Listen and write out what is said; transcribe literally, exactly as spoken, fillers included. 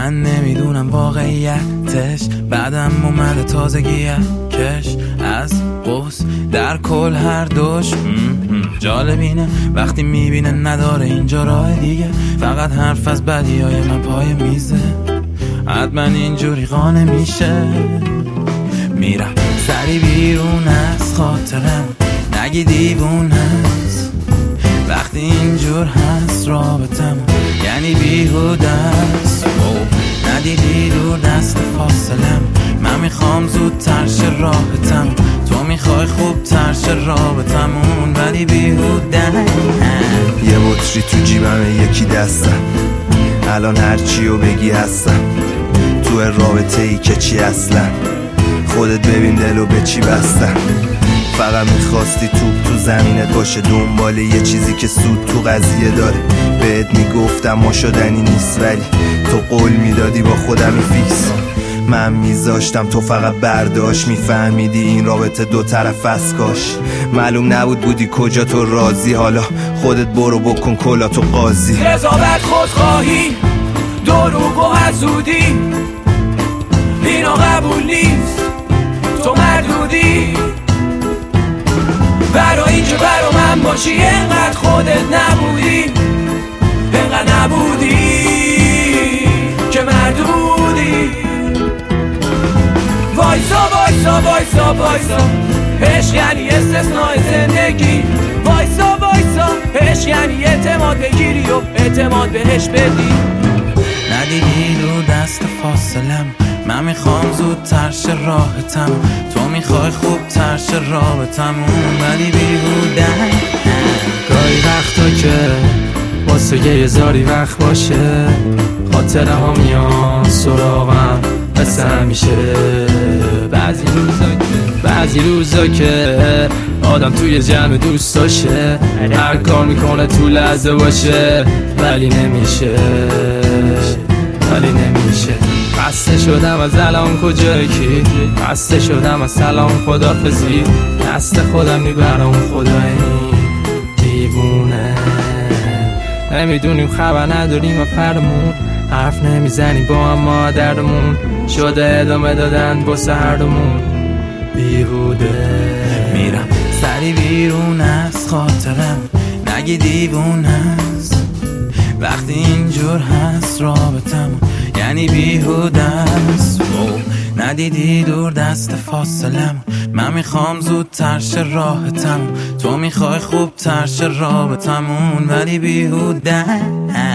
من نمیدونم واقعیتش، بعدم اومده تازگیه کش از قوس در کل هر دوش. جالبینه وقتی میبینه نداره اینجا راه دیگه، فقط حرف از بدی های من پای میزه. حتما اینجوری قانه میشه، میرم سری بیرون از خاطرم، نگی دیوون هست وقتی اینجور هست رابطم، یعنی بیهوده است. ندیدی دور دست فاصلم، من میخوام زودتر شه راحتم، تو میخوای خوب تر شه رابطمون، ولی بیهوده. یه بطری تو جیبمه یکی دستم، الان هرچیو بگی هستم، تو رابطه ای که چی اصلا، خودت ببین دلو به چی بستم. فقط میخواستی توپ تو زمینت باشه، دنبال یه چیزی که سود تو قضیه داره. بهت میگفتم ما شدنی نیست، ولی تو قول میدادی با خودمی فیکس. من میذاشتم تو فقط برداشت، میفهمیدی این رابطه دو طرف است. کاش معلوم نبود بودی کجا تو راضی، حالا خودت برو بکن کلا تو قاضی. قضاوت خودخواهی، دروغ و حسودی، اینا قبول نیست، تو مردودی. برای اینجا برا من باشی، اینقدر خودت نبودی، اینقدر نبودی که مردودی. وایسا وایسا وایسا وایسا، عشق یعنی استثناء زندگی. وایسا وایسا، عشق یعنی اعتماد بگیری و اعتماد بهش بدی. ندیدی دور دست فاصلم، من میخوام زودتر شه راحتم، تو میخوای خوب تر شه رابطمون، ولی بیهوده. گاهی وقتا که واسه یه زاری وقت باشه، خاطره ها میان سراغم مثل همیشه. بعضی روزا که بعضی روزا که آدم توی جمع دوست داشه، هر کار میکنه تو لحظه باشه، ولی نمیشه ولی نمیشه. خسته شدم از الان کجایی کی، خسته شدم از سلام خدافزی، دست خودم میبرم خدایی دیوونه. نمیدونیم خبر نداریم و پرمون، حرف نمیزنیم با هم ما دردمون، شده ادامه دادن بسه هر دومون بیهوده. میرم سری بیرون از خاطرم، نگی دیوون هست وقتی اینجور هست رابطم، یعنی بیهوده است. ندیدی دور دست فاصلم، من میخوام زودتر شه راحتم، تو میخوای خوب تر شه رابطمون، ولی بیهوده.